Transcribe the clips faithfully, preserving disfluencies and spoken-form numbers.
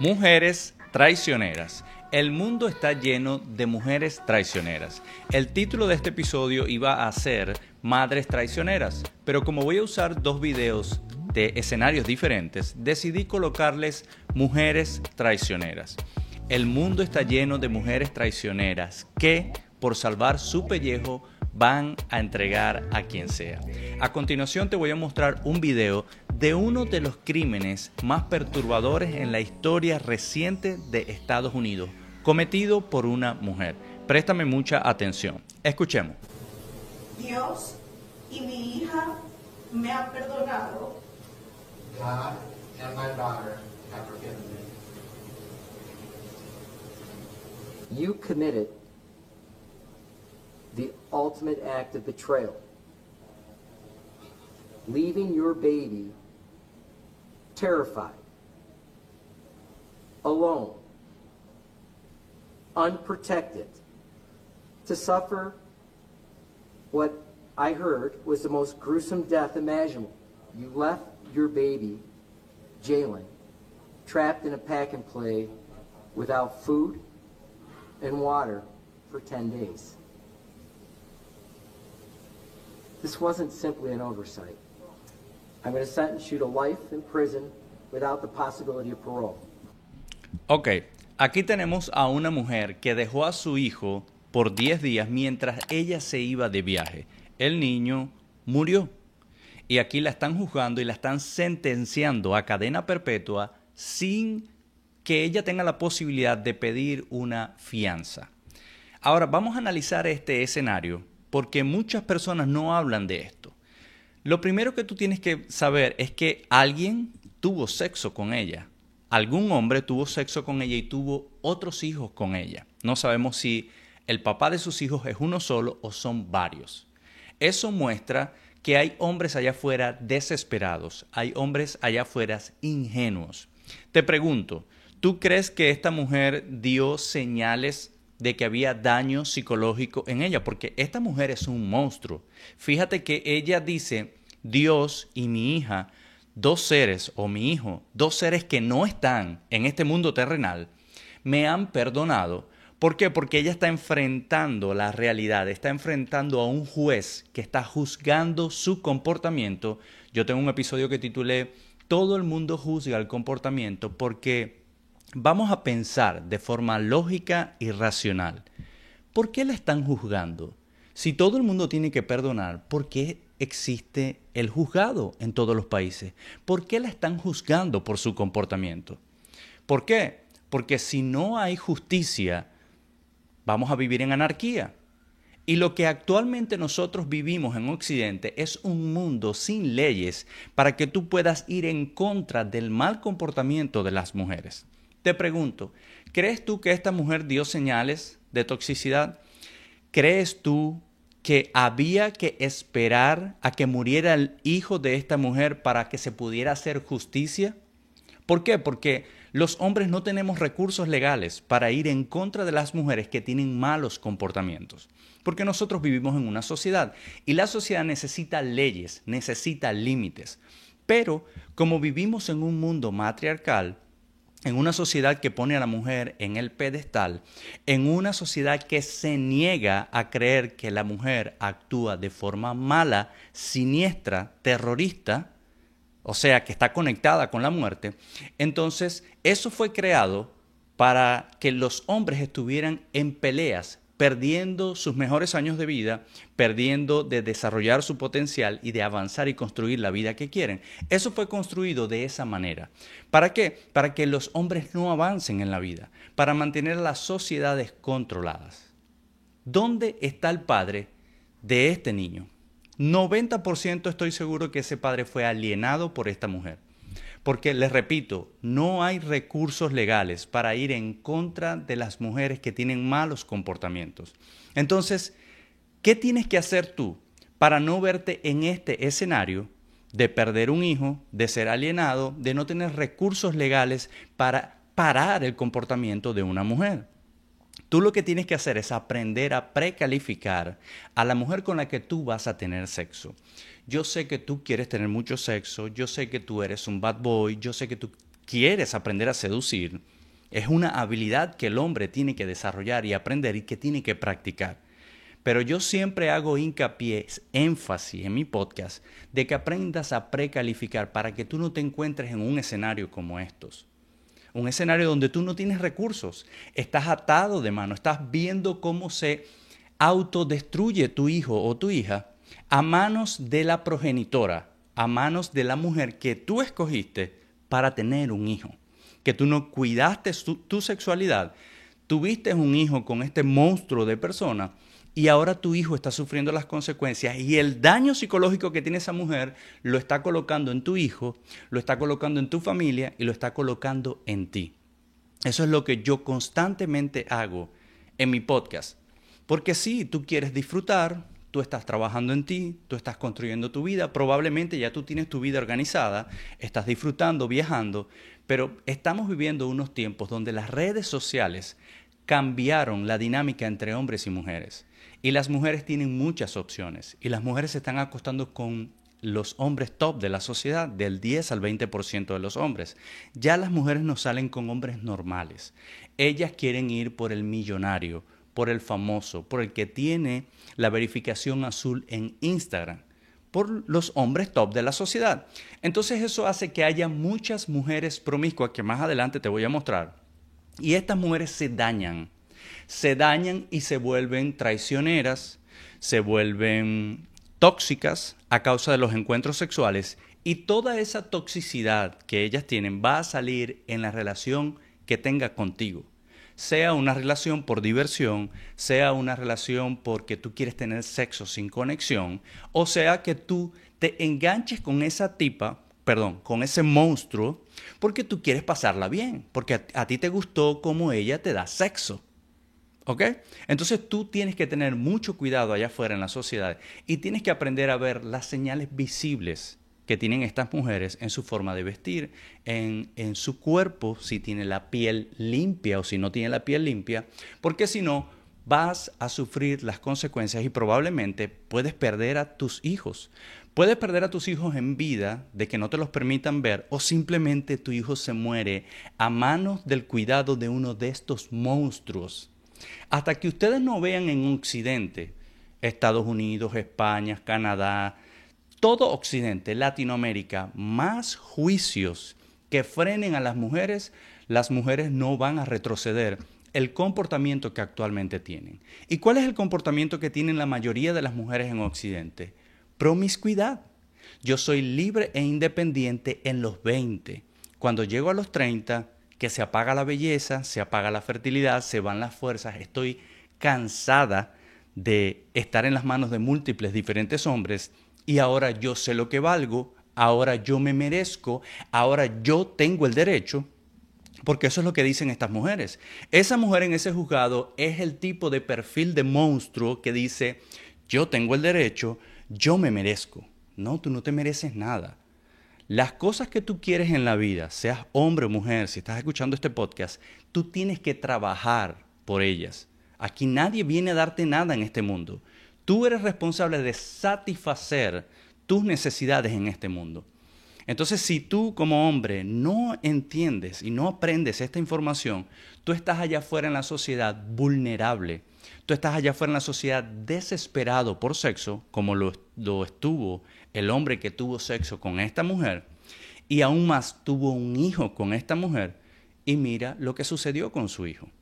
Mujeres traicioneras. El mundo está lleno de mujeres traicioneras. El título de este episodio iba a ser Madres traicioneras, pero como voy a usar dos videos de escenarios diferentes, decidí colocarles Mujeres traicioneras. El mundo está lleno de mujeres traicioneras que, por salvar su pellejo, van a entregar a quien sea. A continuación te voy a mostrar un video de uno de los crímenes más perturbadores en la historia reciente de Estados Unidos, cometido por una mujer. Préstame mucha atención. Escuchemos. Dios y mi hija me han perdonado. God and my daughter have forgiven me. You committed the ultimate act of betrayal, leaving your baby terrified, alone, unprotected, to suffer what I heard was the most gruesome death imaginable. You left your baby, Jalen, trapped in a pack and play without food and water for ten days. This wasn't simply an oversight. I'm going to sentence you to life in prison without the possibility of parole. Ok, aquí tenemos a una mujer que dejó a su hijo por diez días mientras ella se iba de viaje. El niño murió. Y aquí la están juzgando y la están sentenciando a cadena perpetua sin que ella tenga la posibilidad de pedir una fianza. Ahora vamos a analizar este escenario porque muchas personas no hablan de esto. Lo primero que tú tienes que saber es que alguien tuvo sexo con ella. Algún hombre tuvo sexo con ella y tuvo otros hijos con ella. No sabemos si el papá de sus hijos es uno solo o son varios. Eso muestra que hay hombres allá afuera desesperados. Hay hombres allá afuera ingenuos. Te pregunto, ¿tú crees que esta mujer dio señales de que había daño psicológico en ella? Porque esta mujer es un monstruo. Fíjate que ella dice, Dios y mi hija, dos seres, o mi hijo, dos seres que no están en este mundo terrenal, me han perdonado. ¿Por qué? Porque ella está enfrentando la realidad, está enfrentando a un juez que está juzgando su comportamiento. Yo tengo un episodio que titulé Todo el mundo juzga el comportamiento porque vamos a pensar de forma lógica y racional. ¿Por qué la están juzgando? Si todo el mundo tiene que perdonar, ¿por qué existe el juzgado en todos los países? ¿Por qué la están juzgando por su comportamiento? ¿Por qué? Porque si no hay justicia, vamos a vivir en anarquía. Y lo que actualmente nosotros vivimos en Occidente es un mundo sin leyes para que tú puedas ir en contra del mal comportamiento de las mujeres. Te pregunto, ¿crees tú que esta mujer dio señales de toxicidad? ¿Crees tú que había que esperar a que muriera el hijo de esta mujer para que se pudiera hacer justicia? ¿Por qué? Porque los hombres no tenemos recursos legales para ir en contra de las mujeres que tienen malos comportamientos. Porque nosotros vivimos en una sociedad y la sociedad necesita leyes, necesita límites. Pero como vivimos en un mundo matriarcal, en una sociedad que pone a la mujer en el pedestal, en una sociedad que se niega a creer que la mujer actúa de forma mala, siniestra, terrorista, o sea, que está conectada con la muerte, entonces eso fue creado para que los hombres estuvieran en peleas, perdiendo sus mejores años de vida, perdiendo de desarrollar su potencial y de avanzar y construir la vida que quieren. Eso fue construido de esa manera. ¿Para qué? Para que los hombres no avancen en la vida, para mantener las sociedades controladas. ¿Dónde está el padre de este niño? noventa por ciento estoy seguro que ese padre fue alienado por esta mujer. Porque, les repito, no hay recursos legales para ir en contra de las mujeres que tienen malos comportamientos. Entonces, ¿qué tienes que hacer tú para no verte en este escenario de perder un hijo, de ser alienado, de no tener recursos legales para parar el comportamiento de una mujer? Tú lo que tienes que hacer es aprender a precalificar a la mujer con la que tú vas a tener sexo. Yo sé que tú quieres tener mucho sexo, yo sé que tú eres un bad boy, yo sé que tú quieres aprender a seducir, es una habilidad que el hombre tiene que desarrollar y aprender y que tiene que practicar. Pero yo siempre hago hincapié, énfasis en mi podcast, de que aprendas a precalificar para que tú no te encuentres en un escenario como estos. Un escenario donde tú no tienes recursos, estás atado de mano, estás viendo cómo se autodestruye tu hijo o tu hija a manos de la progenitora, a manos de la mujer que tú escogiste para tener un hijo. Que tú no cuidaste su, tu sexualidad, tuviste un hijo con este monstruo de persona y ahora tu hijo está sufriendo las consecuencias y el daño psicológico que tiene esa mujer lo está colocando en tu hijo, lo está colocando en tu familia y lo está colocando en ti. Eso es lo que yo constantemente hago en mi podcast. Porque sí, tú quieres disfrutar, tú estás trabajando en ti, tú estás construyendo tu vida, probablemente ya tú tienes tu vida organizada, estás disfrutando, viajando, pero estamos viviendo unos tiempos donde las redes sociales cambiaron la dinámica entre hombres y mujeres. Y las mujeres tienen muchas opciones. Y las mujeres se están acostando con los hombres top de la sociedad, del diez al veinte por ciento de los hombres. Ya las mujeres no salen con hombres normales. Ellas quieren ir por el millonario, por el famoso, por el que tiene la verificación azul en Instagram, por los hombres top de la sociedad. Entonces eso hace que haya muchas mujeres promiscuas que más adelante te voy a mostrar. Y estas mujeres se dañan, se dañan y se vuelven traicioneras, se vuelven tóxicas a causa de los encuentros sexuales y toda esa toxicidad que ellas tienen va a salir en la relación que tenga contigo. Sea una relación por diversión, sea una relación porque tú quieres tener sexo sin conexión, o sea que tú te enganches con esa tipa, perdón, con ese monstruo, porque tú quieres pasarla bien, porque a, a ti te gustó cómo ella te da sexo. ¿Ok? Entonces tú tienes que tener mucho cuidado allá afuera en la sociedad y tienes que aprender a ver las señales visibles que tienen estas mujeres en su forma de vestir, en, en su cuerpo, si tiene la piel limpia o si no tiene la piel limpia, porque si no vas a sufrir las consecuencias y probablemente puedes perder a tus hijos. Puedes perder a tus hijos en vida de que no te los permitan ver o simplemente tu hijo se muere a manos del cuidado de uno de estos monstruos. Hasta que ustedes no vean en Occidente, Estados Unidos, España, Canadá, todo Occidente, Latinoamérica, más juicios que frenen a las mujeres, las mujeres no van a retroceder el comportamiento que actualmente tienen. ¿Y cuál es el comportamiento que tienen la mayoría de las mujeres en Occidente? Promiscuidad. Yo soy libre e independiente en los veinte. Cuando llego a los treinta, que se apaga la belleza, se apaga la fertilidad, se van las fuerzas, estoy cansada de estar en las manos de múltiples diferentes hombres y ahora yo sé lo que valgo, ahora yo me merezco, ahora yo tengo el derecho, porque eso es lo que dicen estas mujeres. Esa mujer en ese juzgado es el tipo de perfil de monstruo que dice, yo tengo el derecho, yo me merezco. No, tú no te mereces nada. Las cosas que tú quieres en la vida, seas hombre o mujer, si estás escuchando este podcast, tú tienes que trabajar por ellas. Aquí nadie viene a darte nada en este mundo. Tú eres responsable de satisfacer tus necesidades en este mundo. Entonces, si tú como hombre no entiendes y no aprendes esta información, tú estás allá afuera en la sociedad vulnerable. Tú estás allá afuera en la sociedad desesperado por sexo, como lo, lo estuvo el hombre que tuvo sexo con esta mujer, y aún más tuvo un hijo con esta mujer, y mira lo que sucedió con su hijo.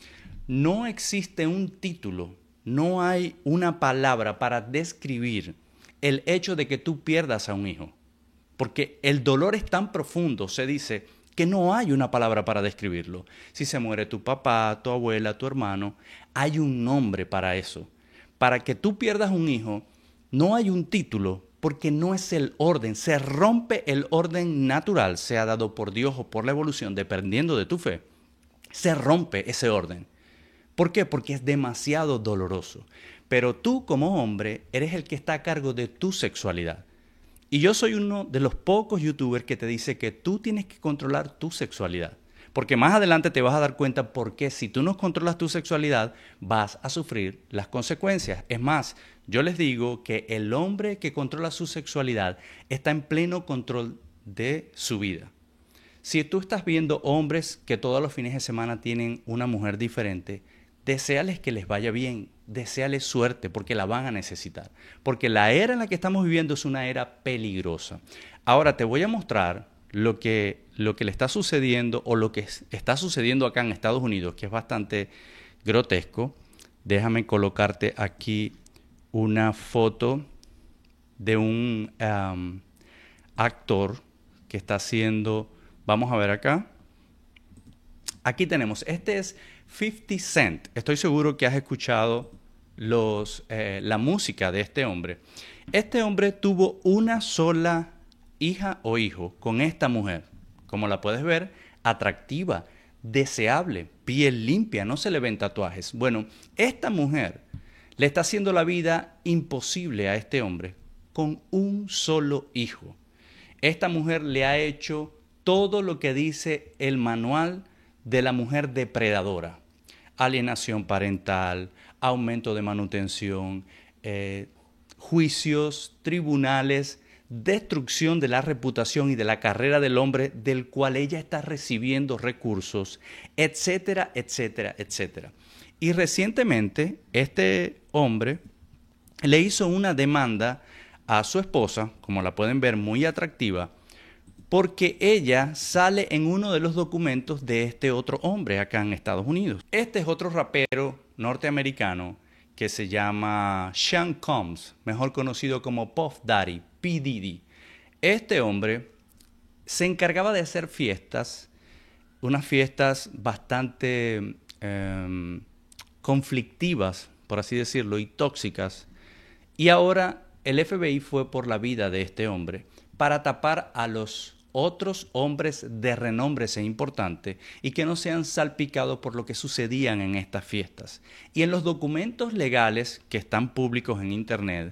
No existe un título, no hay una palabra para describir el hecho de que tú pierdas a un hijo. Porque el dolor es tan profundo, se dice, que no hay una palabra para describirlo. Si se muere tu papá, tu abuela, tu hermano, hay un nombre para eso. Para que tú pierdas un hijo, no hay un título, porque no es el orden. Se rompe el orden natural, sea dado por Dios o por la evolución, dependiendo de tu fe. Se rompe ese orden. ¿Por qué? Porque es demasiado doloroso. Pero tú como hombre eres el que está a cargo de tu sexualidad. Y yo soy uno de los pocos youtubers que te dice que tú tienes que controlar tu sexualidad. Porque más adelante te vas a dar cuenta por qué si tú no controlas tu sexualidad vas a sufrir las consecuencias. Es más, yo les digo que el hombre que controla su sexualidad está en pleno control de su vida. Si tú estás viendo hombres que todos los fines de semana tienen una mujer diferente, deséales que les vaya bien, deséales suerte, porque la van a necesitar. Porque la era en la que estamos viviendo es una era peligrosa. Ahora te voy a mostrar lo que, lo que le está sucediendo o lo que está sucediendo acá en Estados Unidos, que es bastante grotesco. Déjame colocarte aquí una foto de un um, actor que está haciendo, vamos a ver acá. Aquí tenemos, este es fifty Cent. Estoy seguro que has escuchado los, eh, la música de este hombre. Este hombre tuvo una sola hija o hijo con esta mujer. Como la puedes ver, atractiva, deseable, piel limpia, no se le ven tatuajes. Bueno, esta mujer le está haciendo la vida imposible a este hombre con un solo hijo. Esta mujer le ha hecho todo lo que dice el manual de la mujer depredadora. Alienación parental, aumento de manutención, eh, juicios, tribunales, destrucción de la reputación y de la carrera del hombre del cual ella está recibiendo recursos, etcétera, etcétera, etcétera. Y recientemente este hombre le hizo una demanda a su esposa, como la pueden ver, muy atractiva, porque ella sale en uno de los documentos de este otro hombre acá en Estados Unidos. Este es otro rapero norteamericano que se llama Sean Combs, mejor conocido como Puff Daddy, P. Diddy. Este hombre se encargaba de hacer fiestas, unas fiestas bastante eh, conflictivas, por así decirlo, y tóxicas. Y ahora el F B I fue por la vida de este hombre para tapar a los otros hombres de renombre e importante y que no sean salpicados por lo que sucedían en estas fiestas. Y en los documentos legales que están públicos en internet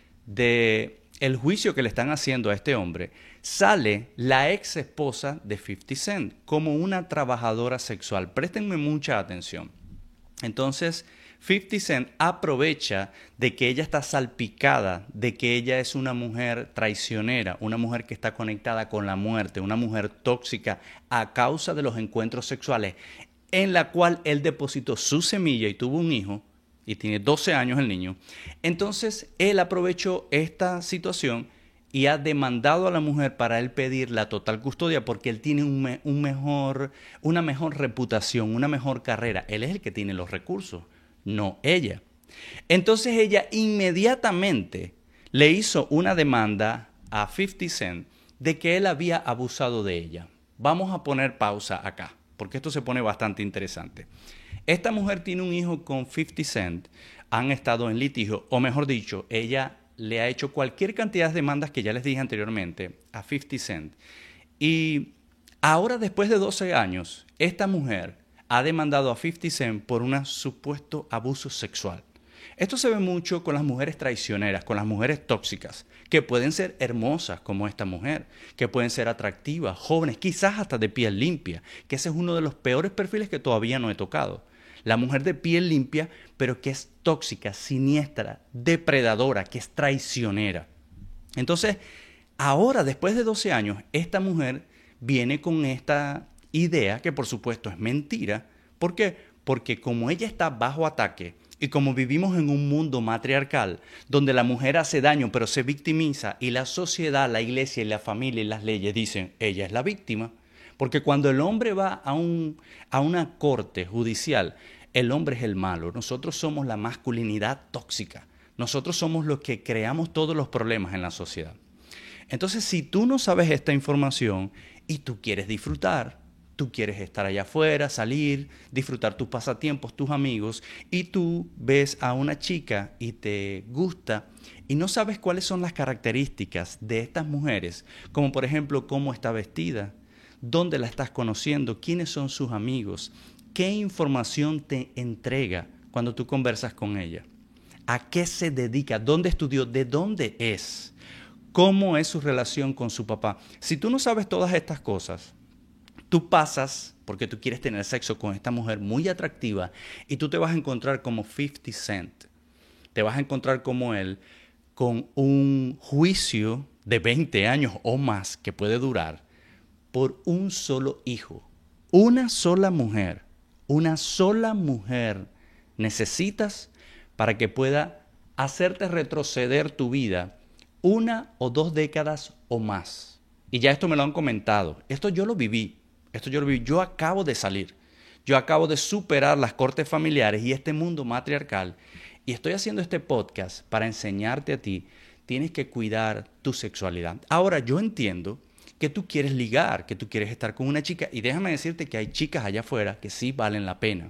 de el juicio que le están haciendo a este hombre, sale la ex esposa de fifty Cent como una trabajadora sexual. Préstenme mucha atención. Entonces, fifty Cent aprovecha de que ella está salpicada, de que ella es una mujer traicionera, una mujer que está conectada con la muerte, una mujer tóxica a causa de los encuentros sexuales, en la cual él depositó su semilla y tuvo un hijo, y tiene doce años el niño. Entonces, él aprovechó esta situación y ha demandado a la mujer para él pedir la total custodia porque él tiene un, me, un mejor, una mejor reputación, una mejor carrera. Él es el que tiene los recursos, no ella. Entonces ella inmediatamente le hizo una demanda a fifty Cent de que él había abusado de ella. Vamos a poner pausa acá, porque esto se pone bastante interesante. Esta mujer tiene un hijo con fifty Cent, han estado en litigio, o mejor dicho, ella le ha hecho cualquier cantidad de demandas que ya les dije anteriormente a fifty Cent. Y ahora, después de doce años, esta mujer ha demandado a fifty Cent por un supuesto abuso sexual. Esto se ve mucho con las mujeres traicioneras, con las mujeres tóxicas, que pueden ser hermosas como esta mujer, que pueden ser atractivas, jóvenes, quizás hasta de piel limpia, que ese es uno de los peores perfiles que todavía no he tocado. La mujer de piel limpia, pero que es tóxica, siniestra, depredadora, que es traicionera. Entonces, ahora, después de doce años, esta mujer viene con esta idea, que por supuesto es mentira. ¿Por qué? Porque como ella está bajo ataque y como vivimos en un mundo matriarcal, donde la mujer hace daño pero se victimiza y la sociedad, la iglesia y la familia y las leyes dicen, ella es la víctima. Porque cuando el hombre va a, un, a una corte judicial, el hombre es el malo. Nosotros somos la masculinidad tóxica. Nosotros somos los que creamos todos los problemas en la sociedad. Entonces, si tú no sabes esta información y tú quieres disfrutar, tú quieres estar allá afuera, salir, disfrutar tus pasatiempos, tus amigos, y tú ves a una chica y te gusta y no sabes cuáles son las características de estas mujeres, como por ejemplo cómo está vestida, dónde la estás conociendo, quiénes son sus amigos, qué información te entrega cuando tú conversas con ella, a qué se dedica, dónde estudió, de dónde es, cómo es su relación con su papá. Si tú no sabes todas estas cosas, tú pasas, porque tú quieres tener sexo con esta mujer muy atractiva, y tú te vas a encontrar como fifty Cent. Te vas a encontrar como él con un juicio de veinte años o más que puede durar por un solo hijo. Una sola mujer, una sola mujer necesitas para que pueda hacerte retroceder tu vida una o dos décadas o más. Y ya esto me lo han comentado. Esto yo lo viví. Esto yo lo viví. Yo acabo de salir. Yo acabo de superar las cortes familiares y este mundo matriarcal. Y estoy haciendo este podcast para enseñarte a ti. Tienes que cuidar tu sexualidad. Ahora, yo entiendo que tú quieres ligar, que tú quieres estar con una chica. Y déjame decirte que hay chicas allá afuera que sí valen la pena.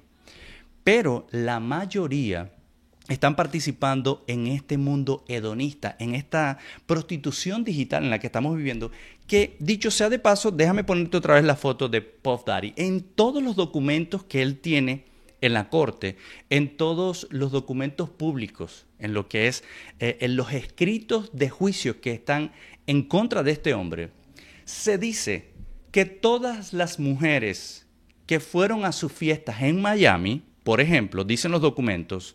Pero la mayoría están participando en este mundo hedonista, en esta prostitución digital en la que estamos viviendo, que dicho sea de paso, déjame ponerte otra vez la foto de Puff Daddy. En todos los documentos que él tiene en la corte, en todos los documentos públicos, en lo que es, eh, en los escritos de juicio que están en contra de este hombre, se dice que todas las mujeres que fueron a sus fiestas en Miami, por ejemplo, dicen los documentos,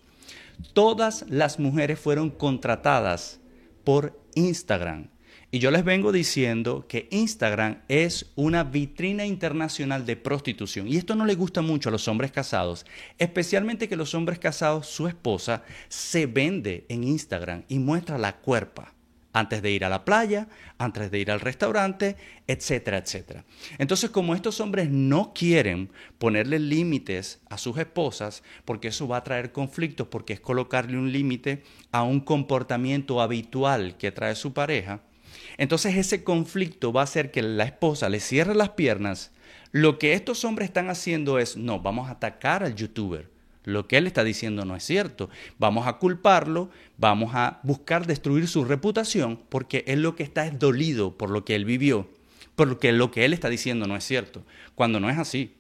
todas las mujeres fueron contratadas por Instagram. Y yo les vengo diciendo que Instagram es una vitrina internacional de prostitución. Y esto no le gusta mucho a los hombres casados, especialmente que los hombres casados, su esposa, se vende en Instagram y muestra la cuerpa antes de ir a la playa, antes de ir al restaurante, etcétera, etcétera. Entonces, como estos hombres no quieren ponerle límites a sus esposas, porque eso va a traer conflictos, porque es colocarle un límite a un comportamiento habitual que trae su pareja, entonces ese conflicto va a hacer que la esposa le cierre las piernas. Lo que estos hombres están haciendo es, no, vamos a atacar al youtuber. Lo que él está diciendo no es cierto. Vamos a culparlo, vamos a buscar destruir su reputación, porque él lo que está es dolido por lo que él vivió, porque lo que él está diciendo no es cierto, cuando no es así.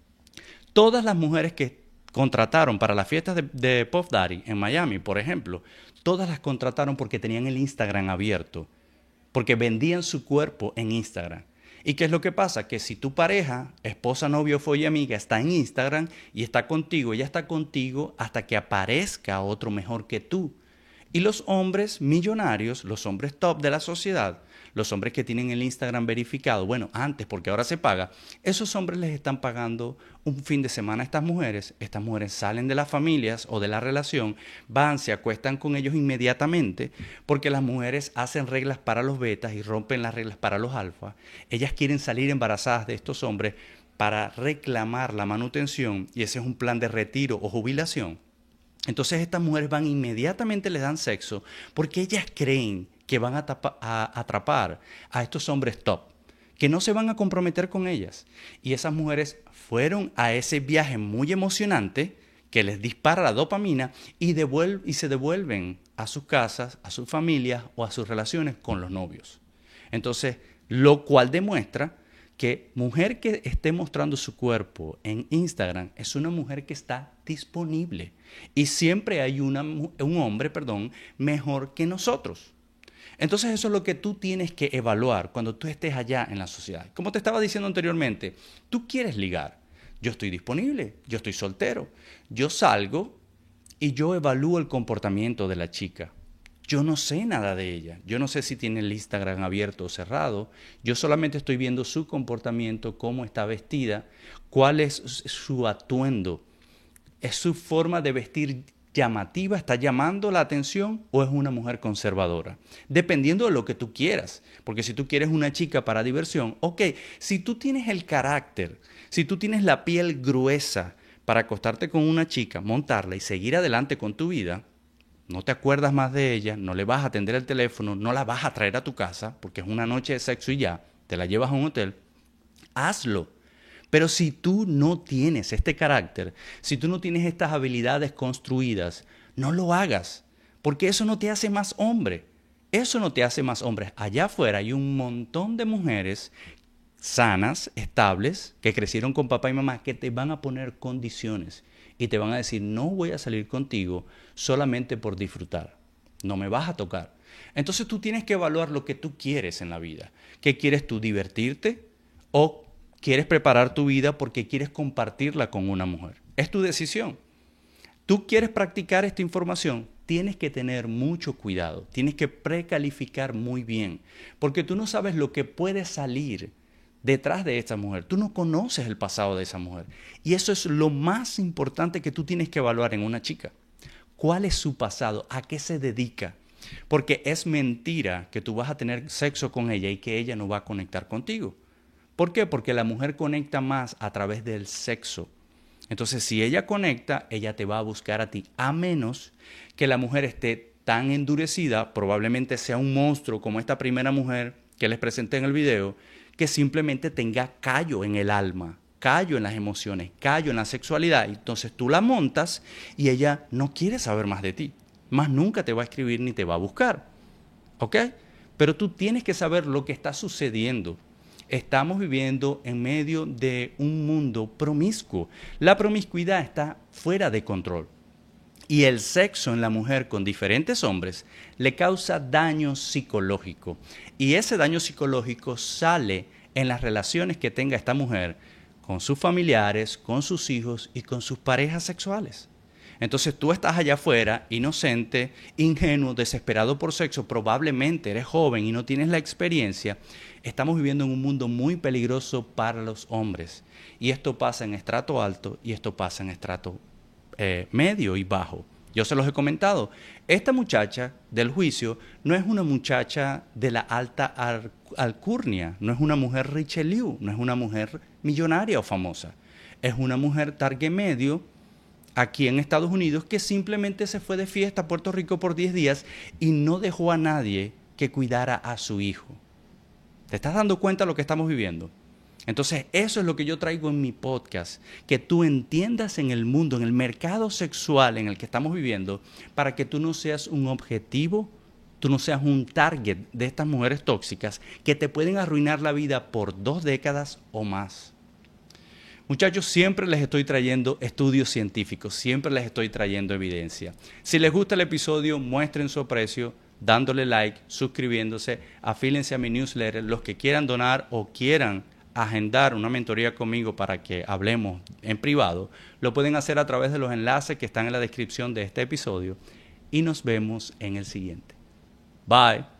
Todas las mujeres que contrataron para las fiestas de, de Puff Daddy en Miami, por ejemplo, todas las contrataron porque tenían el Instagram abierto, porque vendían su cuerpo en Instagram. ¿Y qué es lo que pasa? Que si tu pareja, esposa, novio, folla, amiga, está en Instagram y está contigo, ella está contigo hasta que aparezca otro mejor que tú. Y los hombres millonarios, los hombres top de la sociedad, los hombres que tienen el Instagram verificado, bueno, antes, porque ahora se paga, esos hombres les están pagando un fin de semana a estas mujeres. Estas mujeres salen de las familias o de la relación, van, se acuestan con ellos inmediatamente, porque las mujeres hacen reglas para los betas y rompen las reglas para los alfas. Ellas quieren salir embarazadas de estos hombres para reclamar la manutención, y ese es un plan de retiro o jubilación. Entonces estas mujeres van inmediatamente, les dan sexo, porque ellas creen que van a, tapa, a atrapar a estos hombres top, que no se van a comprometer con ellas. Y esas mujeres fueron a ese viaje muy emocionante que les dispara la dopamina y, devuelve, y se devuelven a sus casas, a sus familias o a sus relaciones con los novios. Entonces, lo cual demuestra que mujer que esté mostrando su cuerpo en Instagram es una mujer que está disponible. Y siempre hay una, un hombre, perdón, mejor que nosotros. Entonces eso es lo que tú tienes que evaluar cuando tú estés allá en la sociedad. Como te estaba diciendo anteriormente, tú quieres ligar. Yo estoy disponible, yo estoy soltero. Yo salgo y yo evalúo el comportamiento de la chica. Yo no sé nada de ella. Yo no sé si tiene el Instagram abierto o cerrado. Yo solamente estoy viendo su comportamiento, cómo está vestida, cuál es su atuendo. ¿Es su forma de vestir llamativa? ¿Está llamando la atención o es una mujer conservadora? Dependiendo de lo que tú quieras. Porque si tú quieres una chica para diversión, ok. Si tú tienes el carácter, si tú tienes la piel gruesa para acostarte con una chica, montarla y seguir adelante con tu vida, no te acuerdas más de ella, no le vas a atender el teléfono, no la vas a traer a tu casa porque es una noche de sexo y ya, te la llevas a un hotel, hazlo. Pero si tú no tienes este carácter, si tú no tienes estas habilidades construidas, no lo hagas, porque eso no te hace más hombre. Eso no te hace más hombre. Allá afuera hay un montón de mujeres sanas, estables, que crecieron con papá y mamá, que te van a poner condiciones y te van a decir, no voy a salir contigo solamente por disfrutar, no me vas a tocar. Entonces tú tienes que evaluar lo que tú quieres en la vida. ¿Qué quieres tú, divertirte o quieres preparar tu vida porque quieres compartirla con una mujer? Es tu decisión. Tú quieres practicar esta información, tienes que tener mucho cuidado, tienes que precalificar muy bien, porque tú no sabes lo que puede salir detrás de esta mujer. Tú no conoces el pasado de esa mujer. Y eso es lo más importante que tú tienes que evaluar en una chica. ¿Cuál es su pasado? ¿A qué se dedica? Porque es mentira que tú vas a tener sexo con ella y que ella no va a conectar contigo. ¿Por qué? Porque la mujer conecta más a través del sexo. Entonces, si ella conecta, ella te va a buscar a ti, a menos que la mujer esté tan endurecida, probablemente sea un monstruo como esta primera mujer que les presenté en el video, que simplemente tenga callo en el alma, callo en las emociones, callo en la sexualidad. Entonces tú la montas y ella no quiere saber más de ti. Más nunca te va a escribir ni te va a buscar. ¿Ok? Pero tú tienes que saber lo que está sucediendo. Estamos viviendo en medio de un mundo promiscuo. La promiscuidad está fuera de control. Y el sexo en la mujer con diferentes hombres le causa daño psicológico. Y ese daño psicológico sale en las relaciones que tenga esta mujer con sus familiares, con sus hijos y con sus parejas sexuales. Entonces tú estás allá afuera, inocente, ingenuo, desesperado por sexo, probablemente eres joven y no tienes la experiencia. Estamos viviendo en un mundo muy peligroso para los hombres. Y esto pasa en estrato alto y esto pasa en estrato eh, medio y bajo. Yo se los he comentado. Esta muchacha del juicio no es una muchacha de la alta alcurnia, no es una mujer Richelieu, no es una mujer millonaria o famosa. Es una mujer target medio aquí en Estados Unidos que simplemente se fue de fiesta a Puerto Rico por diez días y no dejó a nadie que cuidara a su hijo. ¿Te estás dando cuenta de lo que estamos viviendo? Entonces, eso es lo que yo traigo en mi podcast, que tú entiendas en el mundo, en el mercado sexual en el que estamos viviendo, para que tú no seas un objetivo, tú no seas un target de estas mujeres tóxicas que te pueden arruinar la vida por dos décadas o más. Muchachos, siempre les estoy trayendo estudios científicos, siempre les estoy trayendo evidencia. Si les gusta el episodio, muestren su aprecio dándole like, suscribiéndose, afílense a mi newsletter. Los que quieran donar o quieran agendar una mentoría conmigo para que hablemos en privado, lo pueden hacer a través de los enlaces que están en la descripción de este episodio y nos vemos en el siguiente. Bye.